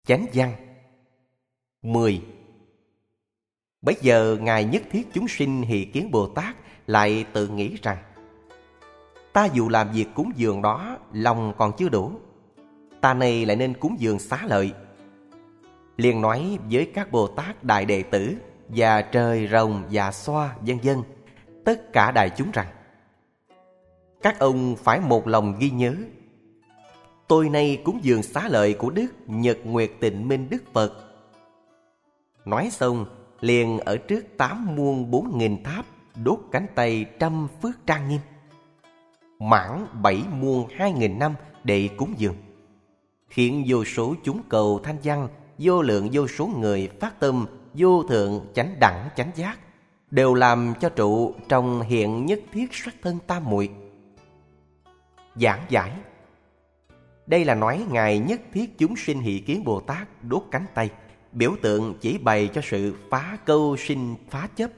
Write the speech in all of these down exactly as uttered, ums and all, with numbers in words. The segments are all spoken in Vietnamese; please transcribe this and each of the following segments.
Chánh văn mười. Bấy giờ Ngài Nhất Thiết Chúng Sinh Hỷ Kiến Bồ Tát lại tự nghĩ rằng: ta dù làm việc cúng dường đó, lòng còn chưa đủ, ta này lại nên cúng dường xá lợi. Liền nói với các Bồ Tát đại đệ tử và trời rồng dạ xoa vân vân, tất cả đại chúng rằng: các ông phải một lòng ghi nhớ, tôi nay cúng dường xá lợi của Đức Nhật Nguyệt Tịnh Minh Đức Phật. Nói xong, liền ở trước tám muôn bốn nghìn tháp đốt cánh tay trăm phước trang nghiêm, mãn bảy muôn hai nghìn năm để cúng dường, khiến vô số chúng cầu thanh văn, vô lượng vô số người phát tâm vô thượng chánh đẳng chánh giác, đều làm cho trụ trong hiện nhất thiết sắc thân tam muội. Giảng giải: đây là nói Ngài Nhất Thiết Chúng Sinh Hỷ Kiến Bồ Tát đốt cánh tay, biểu tượng chỉ bày cho sự phá câu sinh phá chấp.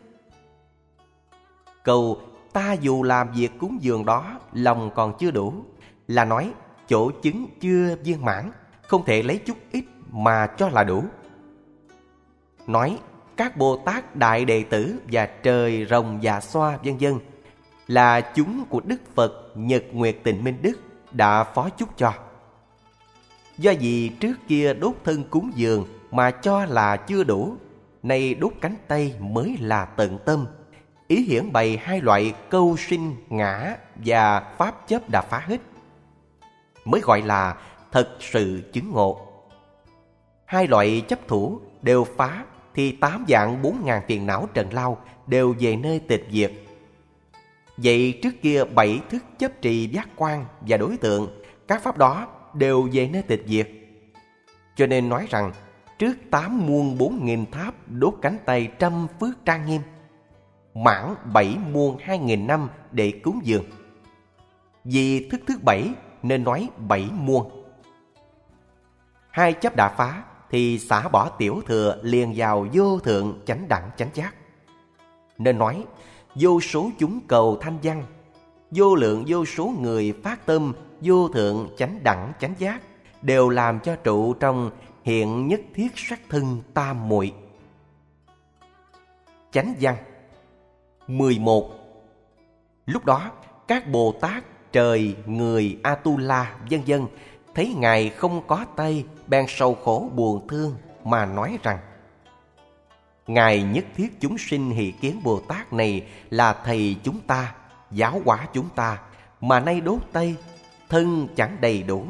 Câu ta dù làm việc cúng dường đó, lòng còn chưa đủ, là nói chỗ chứng chưa viên mãn, không thể lấy chút ít mà cho là đủ. Nói các Bồ Tát đại đệ tử và trời rồng dạ xoa vân vân là chúng của Đức Phật Nhật Nguyệt Tịnh Minh Đức đã phó chúc cho. Do vì trước kia đốt thân cúng dường mà cho là chưa đủ, nay đốt cánh tay mới là tận tâm. Ý hiển bày hai loại câu sinh ngã và pháp chấp đã phá hết, mới gọi là thật sự chứng ngộ. Hai loại chấp thủ đều phá, thì tám vạn bốn ngàn phiền não trần lao đều về nơi tịch diệt. Vậy trước kia bảy thức chấp trì giác quan và đối tượng, các pháp đó đều về nơi tịch diệt. Cho nên nói rằng trước tám muôn bốn nghìn tháp đốt cánh tay trăm phước trang nghiêm, mãn bảy muôn hai nghìn năm để cúng dường. Vì thức thứ bảy nên nói bảy muôn. Hai chấp đã phá, thì xả bỏ tiểu thừa liền vào vô thượng chánh đẳng chánh giác. Nên nói vô số chúng cầu thanh văn, vô lượng vô số người phát tâm vô thượng chánh đẳng chánh giác, đều làm cho trụ trong hiện nhất thiết sắc thân tam muội. Chánh văn mười một. Lúc đó các Bồ Tát trời, người, Atula vân vân thấy Ngài không có tay, bèn sầu khổ buồn thương mà nói rằng: Ngài Nhất Thiết Chúng Sinh Hỷ Kiến Bồ Tát này là thầy chúng ta, giáo hóa chúng ta, mà nay đốt tay, thân chẳng đầy đủ.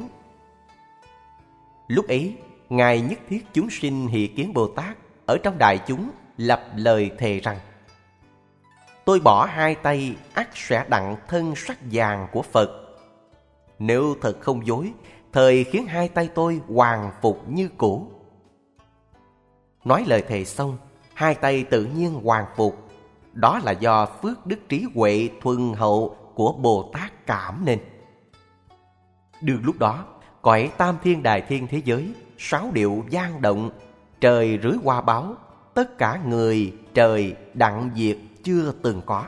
Lúc ấy Ngài Nhất Thiết Chúng Sinh Hỷ Kiến Bồ Tát ở trong đại chúng lập lời thề rằng: tôi bỏ hai tay ắt sẽ đặng thân sắc vàng của Phật. Nếu thật không dối, thời khiến hai tay tôi hoàn phục như cũ. Nói lời thề xong, hai tay tự nhiên hoàn phục. Đó là do phước đức trí huệ thuần hậu của Bồ Tát cảm nên. Đương lúc đó, cõi tam thiên đại thiên thế giới, sáu điệu vang động, trời rưới hoa báo, tất cả người trời đặng diệt chưa từng có.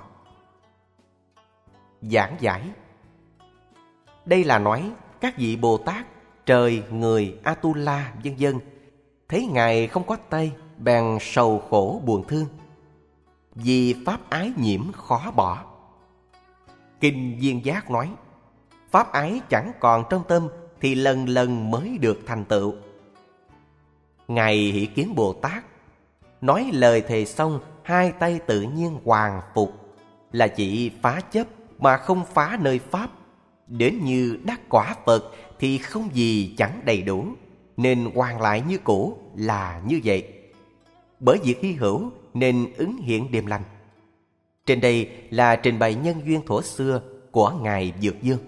Giảng giải: đây là nói các vị Bồ Tát trời, người, Atula vân vân thấy Ngài không có tay, bèn sầu khổ buồn thương, vì pháp ái nhiễm khó bỏ. Kinh Viên Giác nói: pháp ái chẳng còn trong tâm thì lần lần mới được thành tựu. Ngài Hỷ Kiến Bồ Tát nói lời thề xong, hai tay tự nhiên hoàn phục, là chỉ phá chấp mà không phá nơi pháp. Đến như đắc quả Phật thì không gì chẳng đầy đủ, nên hoàn lại như cũ là như vậy. Bởi việc hy hữu nên ứng hiện điềm lành. Trên đây là trình bày nhân duyên thuở xưa của Ngài Dược Dương.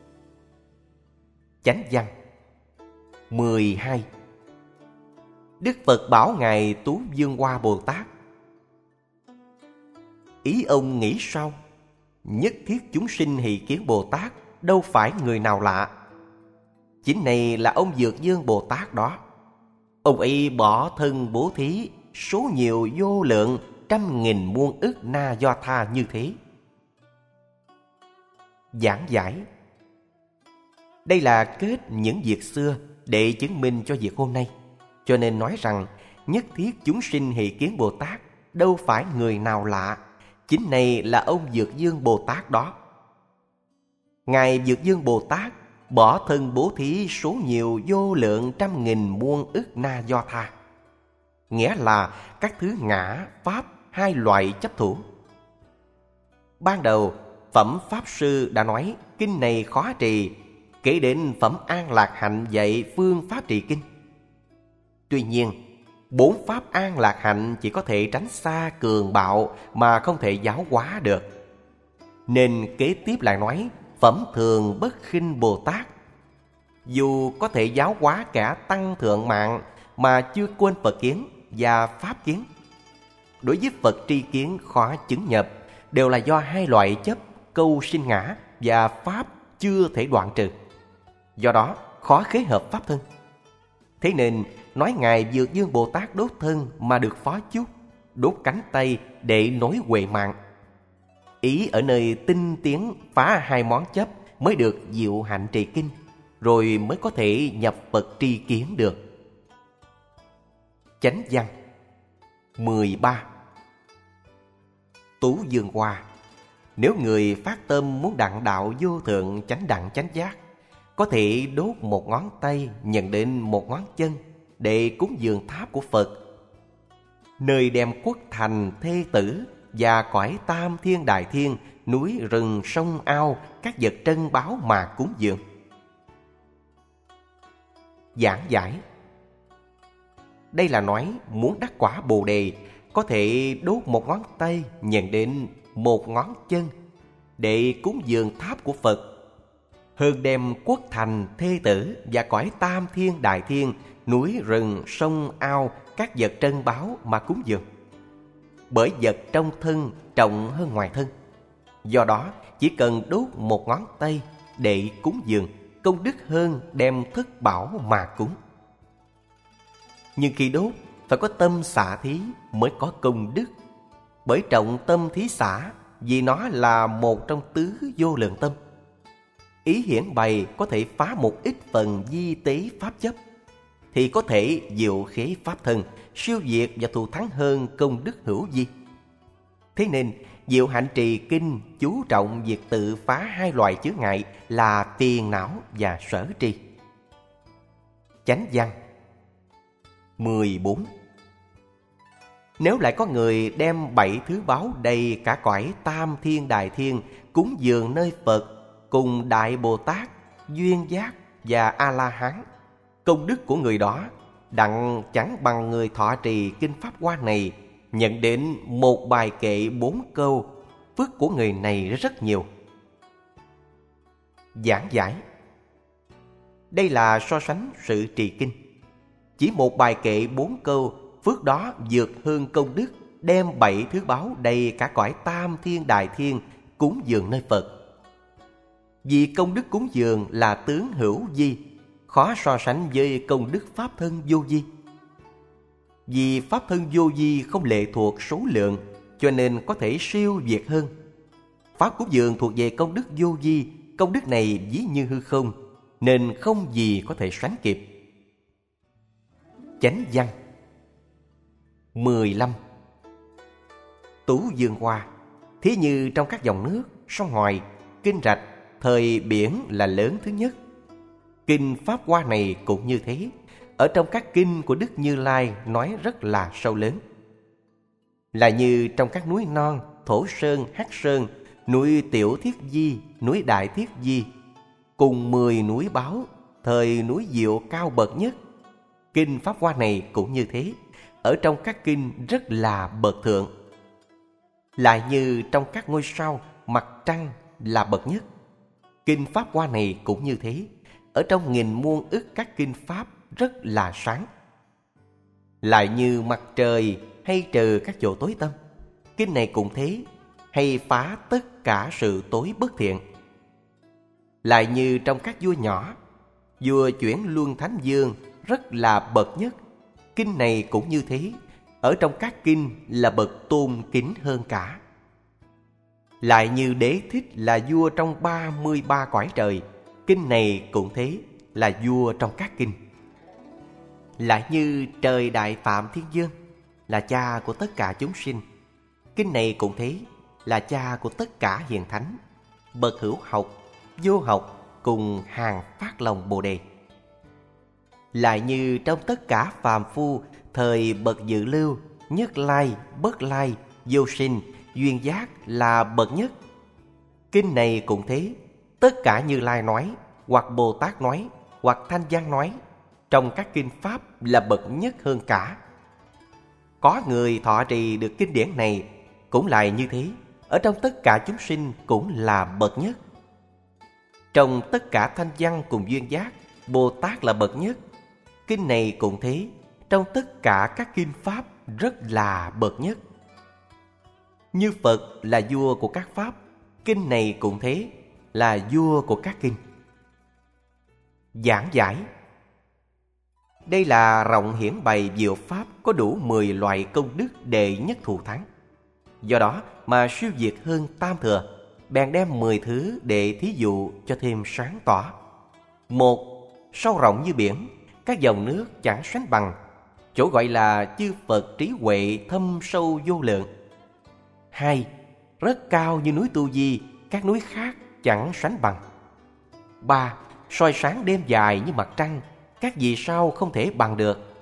Chánh văn mười hai. Đức Phật bảo Ngài Tú Dương Hoa Bồ Tát: ý ông nghĩ sao? Nhất Thiết Chúng Sinh Hỷ Kiến Bồ Tát đâu phải người nào lạ. Chính này là ông Dược Dương Bồ Tát đó. Ông ấy bỏ thân bố thí số nhiều vô lượng trăm nghìn muôn ức na do tha như thế. Giảng giải: đây là kết những việc xưa để chứng minh cho việc hôm nay. cho nên nói rằng nhất thiết chúng sinh Hỷ Kiến Bồ Tát đâu phải người nào lạ, chính này là ông Dược Dương Bồ Tát đó. Ngài Dược Dương Bồ Tát bỏ thân bố thí số nhiều vô lượng trăm nghìn muôn ức na do tha, nghĩa là các thứ ngã, pháp hai loại chấp thủ. Ban đầu Phẩm Pháp Sư đã nói kinh này khó trì, kể đến Phẩm An Lạc Hạnh dạy phương pháp trì kinh. Tuy nhiên, bốn pháp An Lạc Hạnh chỉ có thể tránh xa cường bạo mà không thể giáo hóa được. Nên kế tiếp lại nói Phẩm Thường Bất Khinh Bồ Tát. Dù có thể giáo hóa cả tăng thượng mạng mà chưa quên Phật kiến và Pháp kiến. Đối với Phật tri kiến khó chứng nhập đều là do hai loại chấp câu sinh ngã và Pháp chưa thể đoạn trừ. Do đó khó khế hợp Pháp thân. Thế nên nói Ngài Dược Dương Bồ Tát đốt thân mà được phó chúc, đốt cánh tay để nối huệ mạng. Ý ở nơi tinh tiến phá hai món chấp mới được diệu hạnh trì kinh, rồi mới có thể nhập Phật tri kiến được. Chánh văn mười ba. Tú Dương Hoa. Nếu người phát tâm muốn đặng đạo vô thượng chánh đẳng chánh giác, có thể đốt một ngón tay nhận đến một ngón chân để cúng dường tháp của Phật, nơi đem quốc thành thê tử và cõi tam thiên đại thiên, núi rừng sông ao, các vật trân báu mà cúng dường. Giảng giải. Đây là nói muốn đắc quả Bồ Đề, có thể đốt một ngón tay nhận đến một ngón chân để cúng dường tháp của Phật, hơn đem quốc thành thê tử và cõi tam thiên đại thiên, núi rừng sông ao, các vật trân báu mà cúng dường. Bởi vật trong thân trọng hơn ngoài thân, do đó chỉ cần đốt một ngón tay để cúng dường, công đức hơn đem thất bảo mà cúng. Nhưng khi đốt phải có tâm xả thí mới có công đức. Bởi trọng tâm thí xả, vì nó là một trong tứ vô lượng tâm. Ý hiển bày có thể phá một ít phần di tế pháp chấp, thì có thể diệu khế pháp thân, siêu diệt và thù thắng hơn công đức hữu vi. Thế nên diệu hạnh trì kinh chú trọng việc tự phá hai loại chướng ngại là phiền não và sở tri. Chánh văn mười bốn. Nếu lại có người đem bảy thứ báu đầy cả cõi tam thiên đại thiên cúng dường nơi Phật cùng Đại Bồ Tát, Duyên Giác và A-la-hán, công đức của người đó đặng chẳng bằng người thọ trì kinh Pháp Hoa này nhận đến một bài kệ bốn câu, phước của người này rất nhiều. Giảng giải. Đây là so sánh sự trì kinh. Chỉ một bài kệ bốn câu, phước đó vượt hơn công đức đem bảy thứ báu đầy cả cõi tam thiên đại thiên cúng dường nơi Phật. Vì công đức cúng dường là tướng hữu vi, khó so sánh với công đức pháp thân vô vi. Vì pháp thân vô vi không lệ thuộc số lượng, cho nên có thể siêu việt hơn. Pháp cúng dường thuộc về công đức vô vi, công đức này ví như hư không, nên không gì có thể sánh kịp. Chánh văn mười lăm. Tú Dương Hoa. Thí như trong các dòng nước, sông hoài, kinh rạch, thời biển là lớn thứ nhất. Kinh Pháp Hoa này cũng như thế. Ở trong các kinh của Đức Như Lai nói rất là sâu lớn. Là như trong các núi non, Thổ Sơn, Hắc Sơn, núi Tiểu Thiết Di, núi Đại Thiết Di, cùng mười núi báo, thời núi Diệu cao bậc nhất. Kinh Pháp Hoa này cũng như thế. Ở trong các kinh rất là bậc thượng. Lại như trong các ngôi sao, mặt trăng là bậc nhất. Kinh Pháp Hoa này cũng như thế. Ở trong nghìn muôn ức các kinh Pháp rất là sáng. Lại như mặt trời hay trừ các chỗ tối tăm, kinh này cũng thế, hay phá tất cả sự tối bất thiện. Lại như trong các vua nhỏ, vua Chuyển Luân Thánh Dương rất là bậc nhất, kinh này cũng như thế. Ở trong các kinh là bậc tôn kính hơn cả. Lại như Đế Thích là vua trong ba mươi ba cõi trời, kinh này cũng thế, là vua trong các kinh. lại như trời Đại Phạm Thiên Vương, là cha của tất cả chúng sinh. Kinh này cũng thế, là cha của tất cả hiền thánh, bậc hữu học, vô học cùng hàng phát lòng Bồ Đề. Lại như trong tất cả phàm phu thời bậc Dự Lưu, Nhất Lai, Bất Lai, Vô Sinh, Duyên Giác là bậc nhất. Kinh này cũng thế, tất cả Như Lai nói, hoặc Bồ Tát nói, hoặc Thanh Văn nói, trong các kinh pháp là bậc nhất hơn cả. Có người thọ trì được kinh điển này cũng lại như thế, ở trong tất cả chúng sinh cũng là bậc nhất. Trong tất cả Thanh Văn cùng Duyên Giác, Bồ Tát là bậc nhất. Kinh này cũng thế, trong tất cả các kinh pháp rất là bậc nhất. Như Phật là vua của các pháp, kinh này cũng thế, là vua của các kinh. Giảng giải. Đây là rộng hiển bày diệu pháp có đủ mười loại công đức đệ nhất thù thắng. Do đó mà siêu việt hơn Tam Thừa, bèn đem mười thứ để thí dụ cho thêm sáng tỏ. Một, sâu rộng như biển, các dòng nước chẳng sánh bằng, chỗ gọi là chư Phật trí huệ thâm sâu vô lượng. Hai, rất cao như núi Tu Di, các núi khác chẳng sánh bằng. Ba, soi sáng đêm dài như mặt trăng, các vì sao không thể bằng được.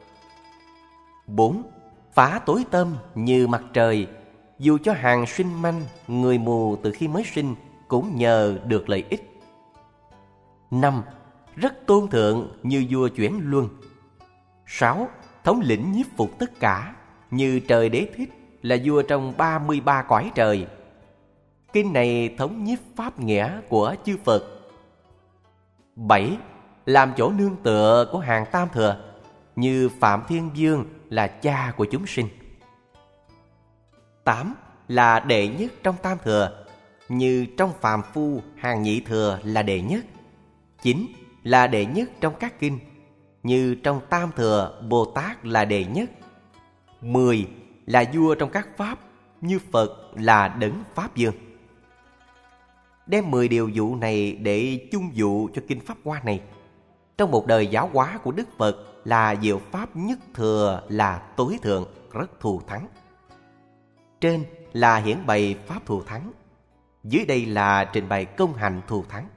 Bốn, phá tối tâm như mặt trời, dù cho hàng sinh manh, người mù từ khi mới sinh cũng nhờ được lợi ích. Năm, rất tôn thượng như vua chuyển luân. Sáu, thống lĩnh nhiếp phục tất cả, như trời Đế Thích là vua trong ba mươi ba cõi trời. Kinh này thống nhiếp pháp nghĩa của chư Phật. Bảy, làm chỗ nương tựa của hàng Tam Thừa, như Phạm Thiên Vương là cha của chúng sinh. Tám, là đệ nhất trong Tam Thừa, như trong phàm phu hàng Nhị Thừa là đệ nhất. Chín, là đệ nhất trong các kinh, như trong Tam Thừa Bồ Tát là đệ nhất. Mười, là vua trong các pháp, như Phật là đấng Pháp Vương. Đem mười điều dụ này để chung dụ cho kinh Pháp Hoa này. Trong một đời giáo hóa của Đức Phật là diệu pháp nhất thừa là tối thượng, rất thù thắng. Trên là hiển bày pháp thù thắng, dưới đây là trình bày công hành thù thắng.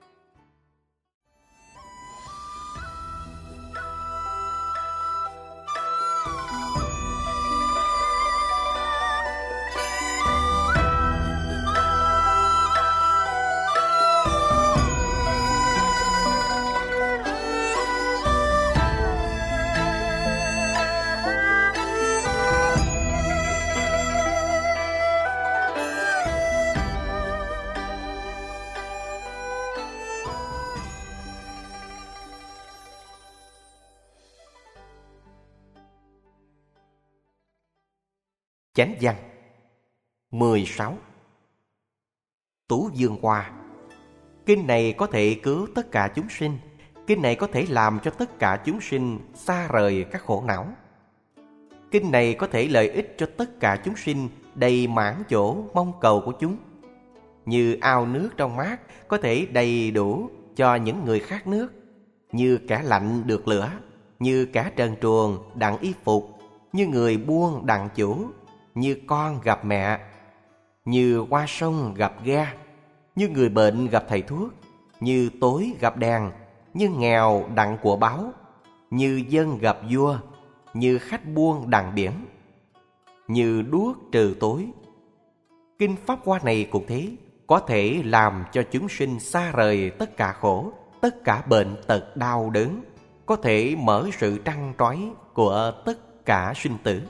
Chánh văn mười sáu. Tú Dương Hoa. Kinh này có thể cứu tất cả chúng sinh. Kinh này có thể làm cho tất cả chúng sinh xa rời các khổ não. Kinh này có thể lợi ích cho tất cả chúng sinh đầy mãn chỗ mong cầu của chúng. Như ao nước trong mát có thể đầy đủ cho những người khát nước, như kẻ lạnh được lửa, như kẻ trần truồng đặng y phục, như người buôn đặng chủ, như con gặp mẹ, như qua sông gặp ghe, như người bệnh gặp thầy thuốc, như tối gặp đèn, như nghèo đặng của báo, như dân gặp vua, như khách buôn đặng biển, như đuốc trừ tối. Kinh Pháp Hoa này cũng thế, có thể làm cho chúng sinh xa rời tất cả khổ, tất cả bệnh tật đau đớn, có thể mở sự trăn trói của tất cả sinh tử.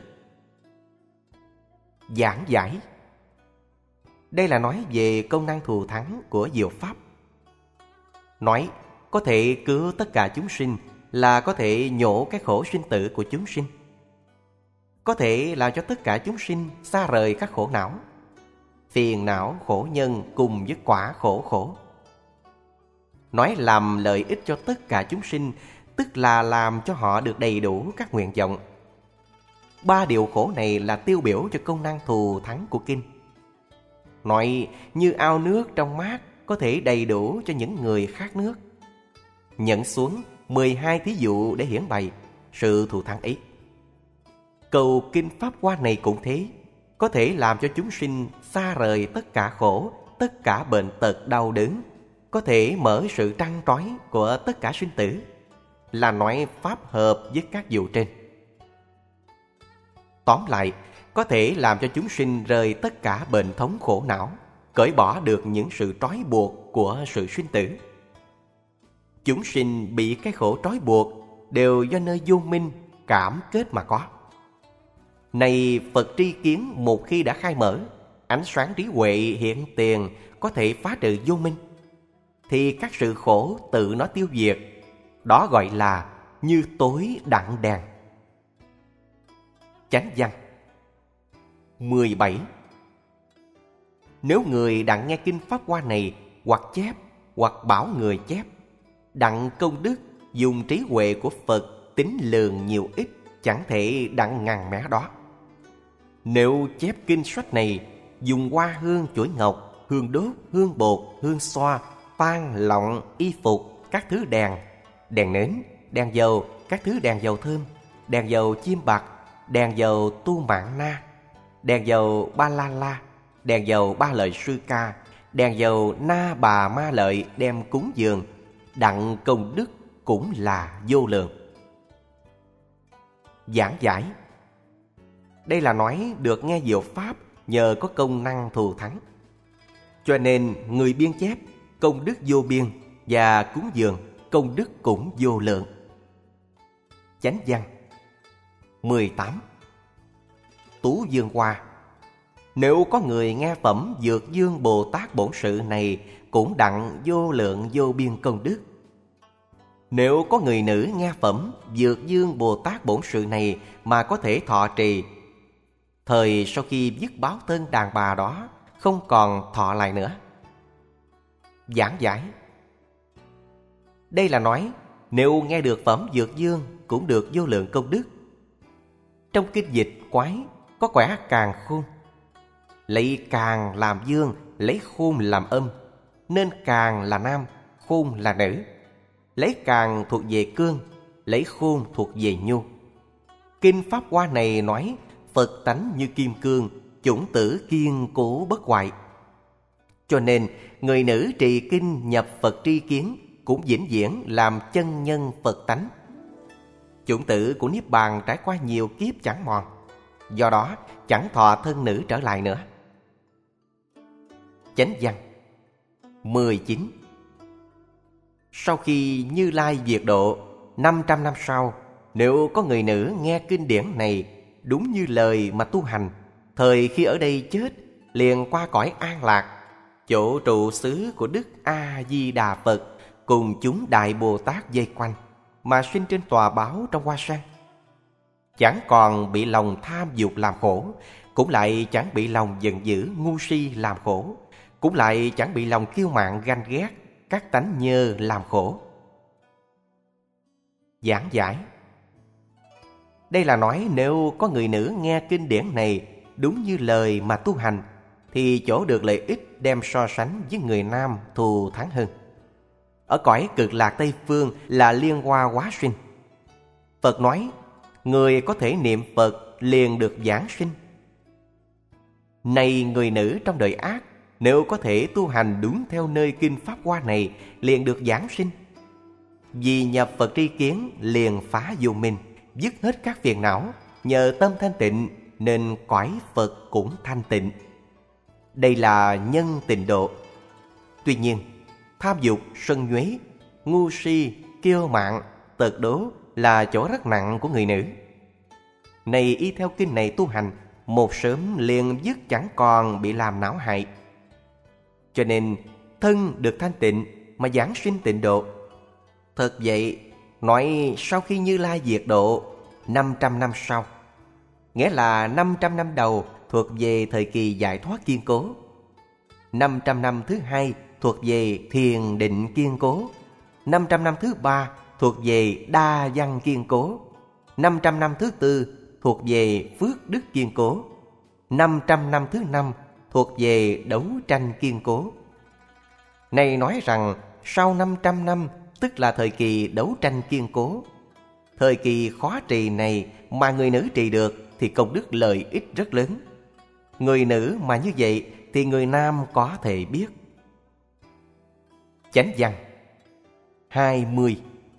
Giảng giải. Đây là nói về công năng thù thắng của diệu pháp. Nói có thể cứu tất cả chúng sinh là có thể nhổ cái khổ sinh tử của chúng sinh, có thể làm cho tất cả chúng sinh xa rời các khổ não, phiền não khổ nhân cùng với quả khổ khổ. Nói làm lợi ích cho tất cả chúng sinh, tức là làm cho họ được đầy đủ các nguyện vọng. Ba điều khổ này là tiêu biểu cho công năng thù thắng của kinh. Nói như ao nước trong mát có thể đầy đủ cho những người khát nước. Nhận xuống mười hai thí dụ để hiển bày, sự thù thắng ấy. Câu kinh Pháp Hoa này cũng thế, có thể làm cho chúng sinh xa rời tất cả khổ, tất cả bệnh tật đau đớn, có thể mở sự trăn trói của tất cả sinh tử, là nói pháp hợp với các vụ trên. Tóm lại, có thể làm cho chúng sinh rời tất cả bệnh thống khổ não, cởi bỏ được những sự trói buộc của sự sinh tử. Chúng sinh bị cái khổ trói buộc đều do nơi vô minh cảm kết mà có. Này Phật tri kiến một khi đã khai mở, ánh sáng trí huệ hiện tiền có thể phá trừ vô minh, thì các sự khổ tự nó tiêu diệt. Đó gọi là như tối đặng đèn. Chánh văn mười bảy. Nếu người đặng nghe kinh Pháp Hoa này, hoặc chép, hoặc bảo người chép, đặng công đức dùng trí huệ của Phật tính lường nhiều ít, chẳng thể đặng ngàn mé đó. Nếu chép kinh sách này, dùng hoa hương chuỗi ngọc, hương đốt, hương bột, hương xoa, than, lọng, y phục, các thứ đèn, đèn nến, đèn dầu, các thứ đèn dầu thơm, đèn dầu chim bạc, đèn dầu tu mạng na, đèn dầu ba la la, đèn dầu ba lợi sư ca, đèn dầu na bà ma lợi đem cúng dường, đặng công đức cũng là vô lượng. Giảng giải. Đây là nói được nghe diệu pháp nhờ có công năng thù thắng. Cho nên người biên chép công đức vô biên, và cúng dường công đức cũng vô lượng. Chánh văn mười tám. Tú Dương Hoa. Nếu có người nghe phẩm Dược Dương Bồ Tát Bổn Sự này, cũng đặng vô lượng vô biên công đức. Nếu có người nữ nghe phẩm Dược Dương Bồ Tát Bổn Sự này mà có thể thọ trì, thời sau khi dứt báo thân đàn bà đó, không còn thọ lại nữa. Giảng giải. Đây là nói nếu nghe được phẩm Dược Dương cũng được vô lượng công đức. Trong kinh dịch quái có quẻ càn khôn, lấy càn làm dương, lấy khôn làm âm, nên càn là nam, khôn là nữ. Lấy càn thuộc về cương, lấy khôn thuộc về nhu. Kinh Pháp Hoa này nói Phật tánh như kim cương, chủng tử kiên cố bất hoại. Cho nên người nữ trì kinh nhập Phật tri kiến cũng vĩnh viễn làm chân nhân Phật tánh. Chủng tử của Niết Bàn trải qua nhiều kiếp chẳng mòn, do đó chẳng thọ thân nữ trở lại nữa. Chánh văn mười chín. Sau khi Như Lai diệt độ, năm trăm năm sau, nếu có người nữ nghe kinh điển này đúng như lời mà tu hành, thời khi ở đây chết, liền qua cõi an lạc, chỗ trụ xứ của Đức A-di-đà Phật cùng chúng Đại Bồ Tát vây quanh, mà sinh trên tòa báo trong hoa sen. Chẳng còn bị lòng tham dục làm khổ, cũng lại chẳng bị lòng giận dữ ngu si làm khổ, cũng lại chẳng bị lòng kiêu mạn ganh ghét các tánh nhơ làm khổ. Giảng giải. Đây là nói nếu có người nữ nghe kinh điển này đúng như lời mà tu hành, thì chỗ được lợi ích đem so sánh với người nam thù thắng hơn. Ở cõi Cực Lạc Tây Phương là liên hoa hóa sinh. Phật nói người có thể niệm Phật liền được giảng sinh. Này người nữ trong đời ác, nếu có thể tu hành đúng theo nơi kinh Pháp Hoa này, liền được giảng sinh. Vì nhập Phật tri kiến liền phá vô minh, dứt hết các phiền não, nhờ tâm thanh tịnh nên cõi Phật cũng thanh tịnh. Đây là nhân tịnh độ. Tuy nhiên, tham dục, sân nhuế, ngu si, kiêu mạn, tật đố là chỗ rất nặng của người nữ. Này y theo kinh này tu hành, một sớm liền dứt chẳng còn bị làm não hại. Cho nên thân được thanh tịnh mà giảng sinh tịnh độ. Thật vậy, nói sau khi Như Lai diệt độ, năm trăm năm sau, nghĩa là năm trăm năm đầu thuộc về thời kỳ giải thoát kiên cố, năm trăm năm thứ hai thuộc về thiền định kiên cố, năm trăm năm thứ ba thuộc về đa văn kiên cố, năm trăm năm thứ tư thuộc về phước đức kiên cố, năm trăm năm thứ năm thuộc về đấu tranh kiên cố. Này nói rằng sau năm trăm năm tức là thời kỳ đấu tranh kiên cố. Thời kỳ khó trì này mà người nữ trì được thì công đức lợi ích rất lớn. Người nữ mà như vậy thì người nam có thể biết. Chánh văn hai mươi.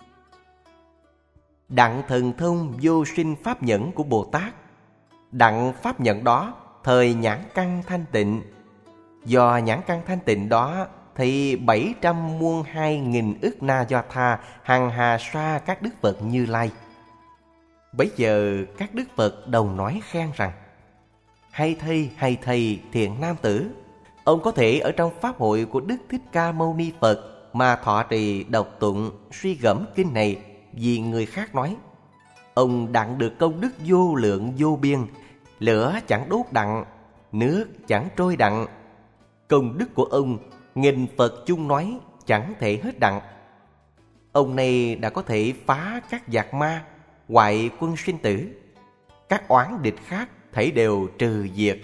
Đặng thần thông vô sinh pháp nhẫn của Bồ Tát. Đặng pháp nhẫn đó thời nhãn căn thanh tịnh. Do nhãn căn thanh tịnh đó thì bảy trăm muôn hai nghìn ức na do tha hằng hà sa các đức Phật Như Lai. Bấy giờ các đức Phật đồng nói khen rằng: Hay thầy, hay thầy thiện nam tử, ông có thể ở trong pháp hội của Đức Thích Ca Mâu Ni Phật mà thọ trì đọc tụng suy gẫm kinh này vì người khác nói. Ông đặng được công đức vô lượng vô biên, lửa chẳng đốt đặng, nước chẳng trôi đặng. Công đức của ông nghìn Phật chung nói chẳng thể hết đặng. Ông này đã có thể phá các giặc ma, hoại quân sinh tử. Các oán địch khác thảy đều trừ diệt.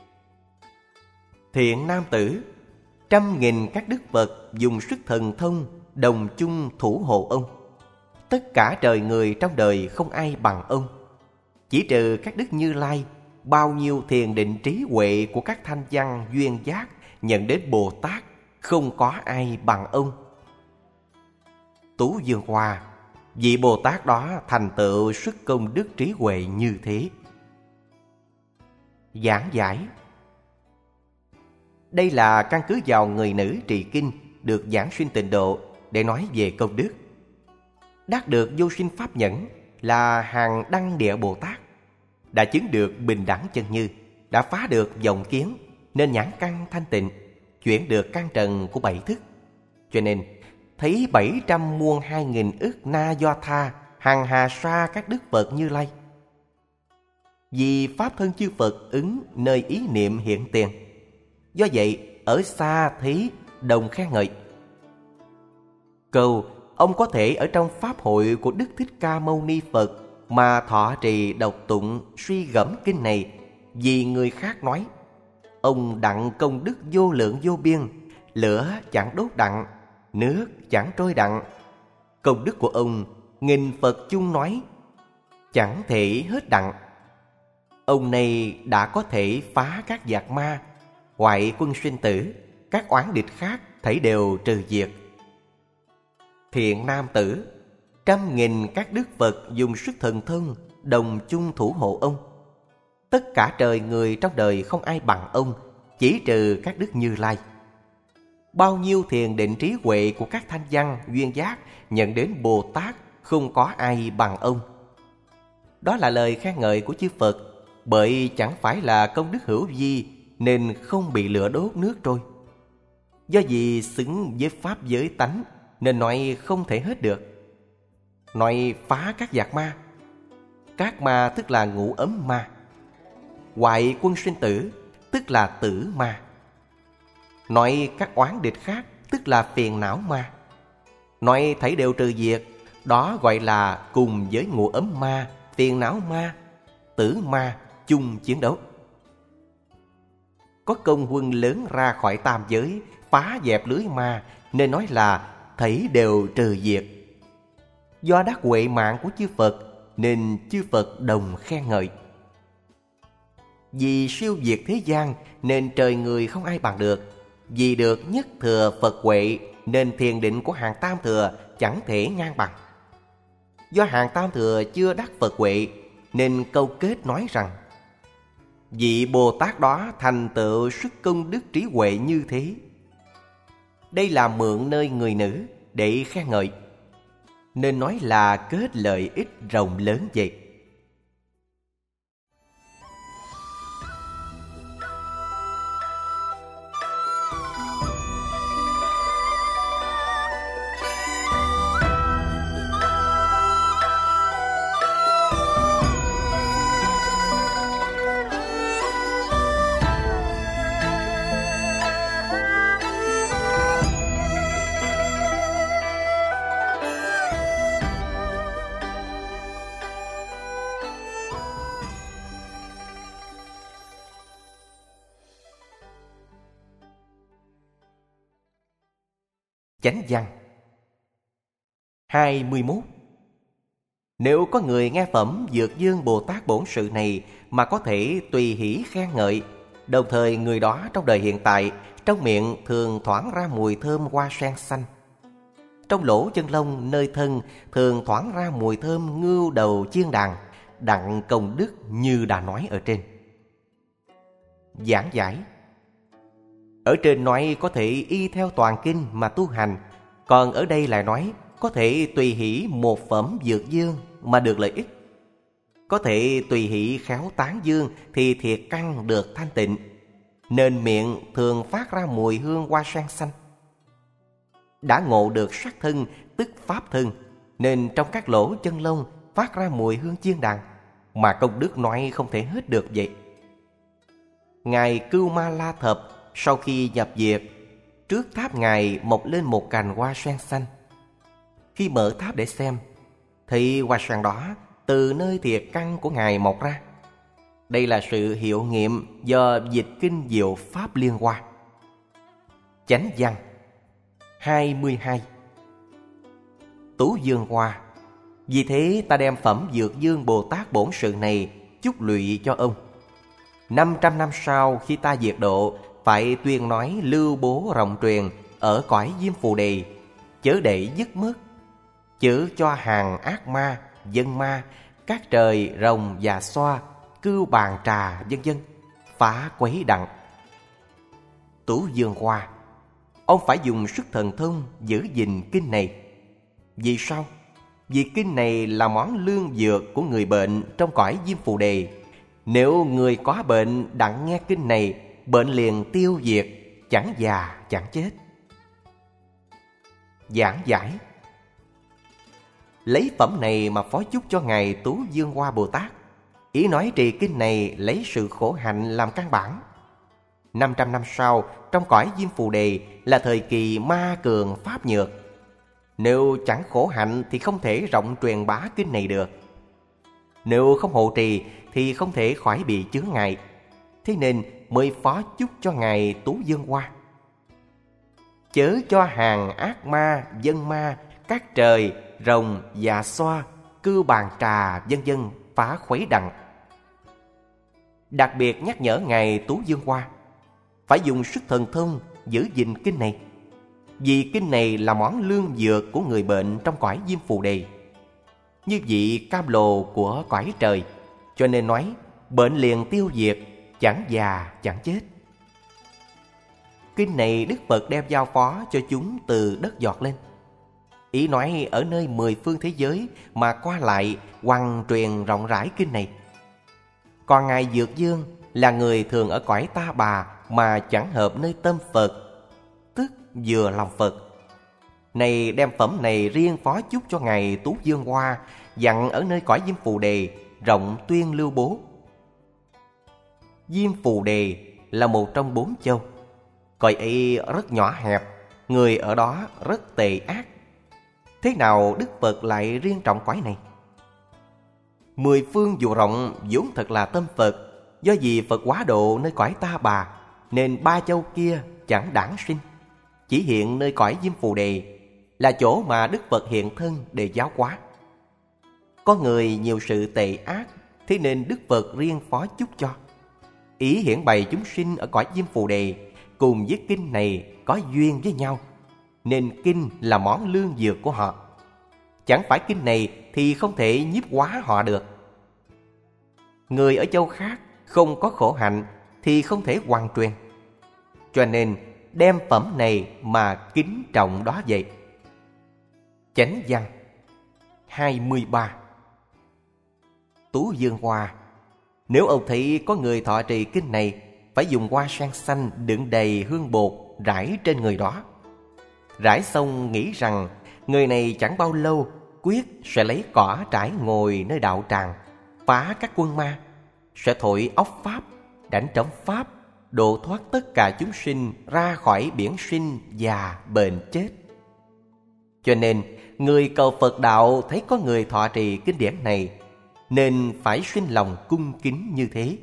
Thiện nam tử, trăm nghìn các đức Phật dùng sức thần thông đồng chung thủ hộ ông. Tất cả trời người trong đời không ai bằng ông. Chỉ trừ các đức Như Lai, bao nhiêu thiền định trí huệ của các thanh văn duyên giác nhận đến Bồ Tát, không có ai bằng ông. Tú Dương Hoa, vị Bồ Tát đó thành tựu sức công đức trí huệ như thế. Giảng giải. Đây là căn cứ vào người nữ trì kinh được giảng xuyên tịnh độ để nói về công đức. Đắc được vô sinh pháp nhẫn là hàng đăng địa Bồ Tát, đã chứng được bình đẳng chân như, đã phá được vọng kiến nên nhãn căn thanh tịnh, chuyển được căn trần của bảy thức. Cho nên thấy bảy trăm muôn hai nghìn ức na do tha hằng hà sa các đức Phật Như Lai. Vì pháp thân chư Phật ứng nơi ý niệm hiện tiền, do vậy ở xa thấy đồng khen ngợi. Câu ông có thể ở trong pháp hội của Đức Thích Ca Mâu Ni Phật mà thọ trì đọc tụng suy gẫm kinh này vì người khác nói. Ông đặng công đức vô lượng vô biên, lửa chẳng đốt đặng, nước chẳng trôi đặng. Công đức của ông nghìn Phật chung nói chẳng thể hết đặng. Ông này đã có thể phá các giặc ma, hoại quân sinh tử. Các oán địch khác thảy đều trừ diệt. Thiện nam tử, trăm nghìn các đức Phật dùng sức thần thông đồng chung thủ hộ ông. Tất cả trời người trong đời không ai bằng ông, chỉ trừ các đức Như Lai. Bao nhiêu thiền định trí huệ của các thanh văn duyên giác nhận đến Bồ Tát, không có ai bằng ông. Đó là lời khen ngợi của chư Phật, bởi chẳng phải là công đức hữu vi nên không bị lửa đốt nước trôi. Do vì xứng với pháp giới tánh nên nói không thể hết được. Nói phá các giặc ma. Các ma tức là ngũ ấm ma. Hoại quân sinh tử tức là tử ma. Nói các oán địch khác tức là phiền não ma. Nói thảy đều trừ diệt, đó gọi là cùng với ngũ ấm ma, phiền não ma, tử ma chung chiến đấu. Có công huân lớn ra khỏi tam giới, phá dẹp lưới ma nên nói là thảy đều trừ diệt. Do đắc huệ mạng của chư Phật nên chư Phật đồng khen ngợi. Vì siêu diệt thế gian nên trời người không ai bằng được. Vì được nhất thừa Phật huệ nên thiền định của hàng tam thừa chẳng thể ngang bằng. Do hàng tam thừa chưa đắc Phật huệ nên câu kết nói rằng vị Bồ Tát đó thành tựu sức công đức trí huệ như thế. Đây là mượn nơi người nữ để khen ngợi, nên nói là kết lợi ích rộng lớn vậy. Chánh văn hai mươi mốt. Nếu có người nghe phẩm Dược Dương Bồ Tát Bổn Sự này mà có thể tùy hỷ khen ngợi, đồng thời người đó trong đời hiện tại, trong miệng thường thoảng ra mùi thơm hoa sen xanh, trong lỗ chân lông nơi thân thường thoảng ra mùi thơm ngưu đầu chiên đàn, đặng công đức như đã nói ở trên. Giảng giải. Ở trên nói có thể y theo toàn kinh mà tu hành, còn ở đây lại nói có thể tùy hỷ một phẩm Dược Dương mà được lợi ích. Có thể tùy hỷ khéo tán dương thì thiệt căn được thanh tịnh, nên miệng thường phát ra mùi hương hoa sen xanh. Đã ngộ được sắc thân tức pháp thân, nên trong các lỗ chân lông phát ra mùi hương chiên đàn, mà công đức nói không thể hết được vậy. Ngài Cưu Ma La Thập sau khi nhập diệt, trước tháp Ngài mọc lên một cành hoa sen xanh. Khi mở tháp để xem, thì hoa sen đó từ nơi thiệt căn của Ngài mọc ra. Đây là sự hiệu nghiệm do dịch kinh diệu pháp liên hoa. Chánh văn hai mươi hai. Tú Dương Hoa. Vì thế ta đem phẩm Dược Dương Bồ Tát Bổn Sự này chúc lụy cho ông. Năm trăm năm sau khi ta diệt độ, phải tuyên nói lưu bố rộng truyền ở cõi Diêm Phù Đề, chớ để dứt mất, chớ cho hàng ác ma, dân ma, các trời rồng và xoa, cưu bàn trà vân vân phá quấy đặng. Tú Dương Hoa. Ông phải dùng sức thần thông giữ gìn kinh này. Vì sao? Vì kinh này là món lương dược của người bệnh trong cõi Diêm Phù Đề. Nếu người có bệnh đặng nghe kinh này, bệnh liền tiêu diệt, chẳng già chẳng chết. Giảng giải. Lấy phẩm này mà phó chúc cho Ngài Tú Dương Hoa Bồ Tát. Ý nói trì kinh này lấy sự khổ hạnh làm căn bản. Năm trăm năm sau, trong cõi Diêm Phù Đề là thời kỳ ma cường pháp nhược. Nếu chẳng khổ hạnh thì không thể rộng truyền bá kinh này được. Nếu không hộ trì thì không thể khỏi bị chướng ngại. Thế nên mới phó chúc cho Ngài Tú Dương Hoa. Chớ cho hàng ác ma, dân ma, các trời, rồng, dạ xoa, cưu bàn trà, vân vân phá khuấy đặng. Đặc biệt nhắc nhở Ngài Tú Dương Hoa phải dùng sức thần thông giữ gìn kinh này. Vì kinh này là món lương dược của người bệnh trong cõi Diêm Phù Đề, như vị cam lồ của cõi trời, cho nên nói bệnh liền tiêu diệt, chẳng già chẳng chết. Kinh này Đức Phật đem giao phó cho chúng từ đất giọt lên. Ý nói ở nơi mười phương thế giới mà qua lại hoằng truyền rộng rãi kinh này. Còn Ngài Dược Dương là người thường ở cõi Ta Bà mà chẳng hợp nơi tâm Phật, tức vừa lòng Phật. Này đem phẩm này riêng phó chúc cho Ngài Tú Dương Hoa, dặn ở nơi cõi Diêm Phù Đề, rộng tuyên lưu bố. Diêm Phù Đề là một trong bốn châu. Cõi ấy rất nhỏ hẹp, người ở đó rất tệ ác. Thế nào Đức Phật lại riêng trọng cõi này? Mười phương dù rộng vốn thật là tâm Phật, do vì Phật quá độ nơi cõi Ta Bà, nên ba châu kia chẳng đản sinh. Chỉ hiện nơi cõi Diêm Phù Đề là chỗ mà Đức Phật hiện thân để giáo hóa. Có người nhiều sự tệ ác, thế nên Đức Phật riêng phó chúc cho. Ý hiển bày chúng sinh ở cõi Diêm Phù Đề cùng với kinh này có duyên với nhau, nên kinh là món lương dược của họ. Chẳng phải kinh này thì không thể nhiếp hóa họ được. Người ở châu khác không có khổ hạnh thì không thể hoàn truyền. Cho nên đem phẩm này mà kính trọng đó vậy. Chánh văn hai mươi ba. Tú Dương Hoa. Nếu ông thấy có người thọ trì kinh này, phải dùng hoa sen xanh đựng đầy hương bột rải trên người đó. Rải xong nghĩ rằng người này chẳng bao lâu quyết sẽ lấy cỏ trải ngồi nơi đạo tràng, phá các quân ma, sẽ thổi ốc pháp, đánh trống pháp, độ thoát tất cả chúng sinh ra khỏi biển sinh già bệnh chết. Cho nên người cầu Phật đạo thấy có người thọ trì kinh điển này, nên phải sinh lòng cung kính như thế.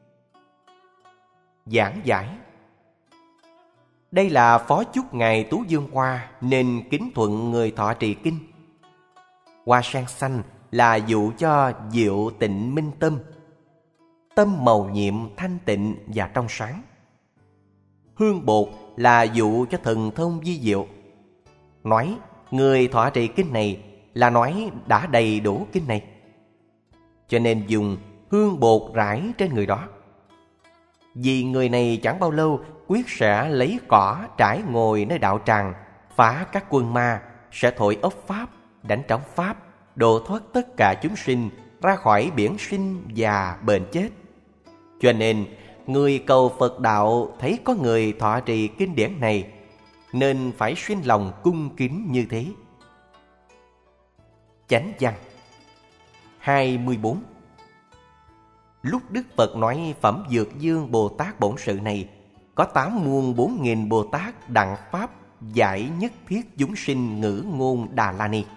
Giảng giải. Đây là phó chúc Ngài Tú Dương Hoa nên kính thuận người thọ trì kinh. Hoa sen xanh là dụ cho diệu tịnh minh tâm, tâm màu nhiệm thanh tịnh và trong sáng. Hương bột là dụ cho thần thông vi diệu. Nói người thọ trì kinh này là nói đã đầy đủ kinh này, cho nên dùng hương bột rải trên người đó. Vì người này chẳng bao lâu quyết sẽ lấy cỏ trải ngồi nơi đạo tràng, phá các quân ma, sẽ thổi ốc pháp, đánh trống pháp, độ thoát tất cả chúng sinh ra khỏi biển sinh và bệnh chết. Cho nên người cầu Phật đạo thấy có người thọ trì kinh điển này, nên phải sinh lòng cung kính như thế. Chánh văn hai mươi bốn. Lúc Đức Phật nói Phẩm Dược Dương Bồ Tát Bổn Sự này, có tám muôn bốn nghìn Bồ Tát đặng pháp giải nhất thiết chúng sinh ngữ ngôn Đà La Ni.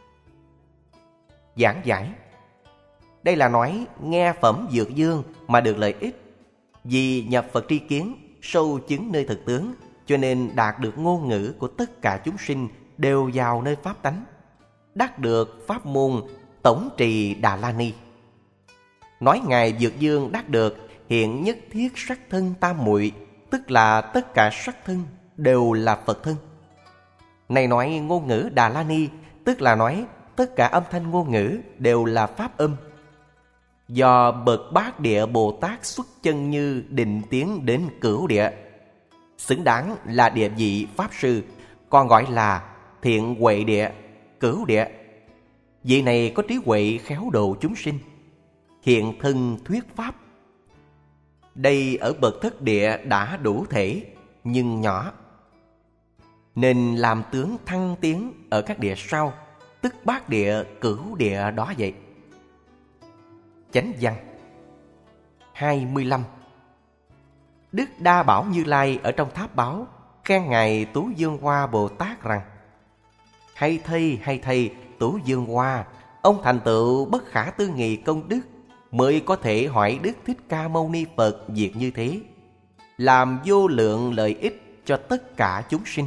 Giảng giải. Đây là nói nghe Phẩm Dược Dương mà được lợi ích. Vì nhập Phật tri kiến, sâu chứng nơi thực tướng, cho nên đạt được ngôn ngữ của tất cả chúng sinh đều vào nơi pháp tánh, đắc được pháp môn tổng trì Đà La Ni. Nói Ngài Dược Dương đắc được hiện nhất thiết sắc thân tam muội, tức là tất cả sắc thân đều là Phật thân. Này nói ngôn ngữ Đà La Ni, tức là nói tất cả âm thanh ngôn ngữ đều là pháp âm. Do bậc Bát Địa Bồ Tát xuất chân như định tiến đến Cửu Địa, xứng đáng là địa vị Pháp Sư, còn gọi là Thiện Huệ Địa, Cửu Địa. Vị này có trí huệ khéo độ chúng sinh, hiện thân thuyết Pháp. Đây ở bậc Thất Địa đã đủ thể, nhưng nhỏ, nên làm tướng thăng tiến ở các địa sau, tức Bát Địa, Cửu Địa đó vậy. Chánh văn hai mươi lăm. Đức Đa Bảo Như Lai ở trong tháp báo khen Ngài Tú Dương Hoa Bồ Tát rằng: Hay thay, hay thay, Tú Dương Hoa, ông thành tựu bất khả tư nghị công đức, mới có thể hỏi Đức Thích Ca Mâu Ni Phật việc như thế, làm vô lượng lợi ích cho tất cả chúng sinh.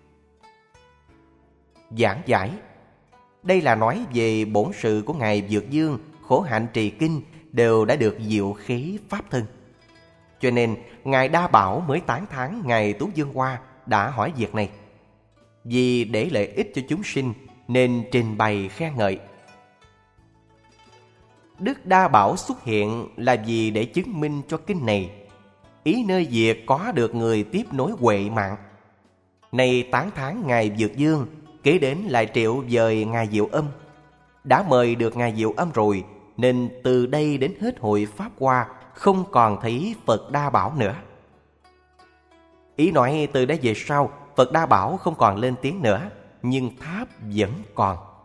Giảng giải. Đây là nói về bổn sự của Ngài Dược Dương khổ hạnh trì kinh đều đã được diệu khí pháp thân. Cho nên Ngài Đa Bảo mới tán thán Ngài Tú Dương Hoa đã hỏi việc này. Vì để lợi ích cho chúng sinh nên trình bày khen ngợi. Đức Đa Bảo xuất hiện là vì để chứng minh cho kinh này, ý nơi việc có được người tiếp nối huệ mạng. Này tán thán Ngài Dược Dương, kế đến lại triệu dời Ngài Diệu Âm. Đã mời được Ngài Diệu Âm rồi, nên từ đây đến hết hội Pháp Hoa không còn thấy Phật Đa Bảo nữa. Ý nói từ đây về sau Phật Đa Bảo không còn lên tiếng nữa, nhưng tháp vẫn còn.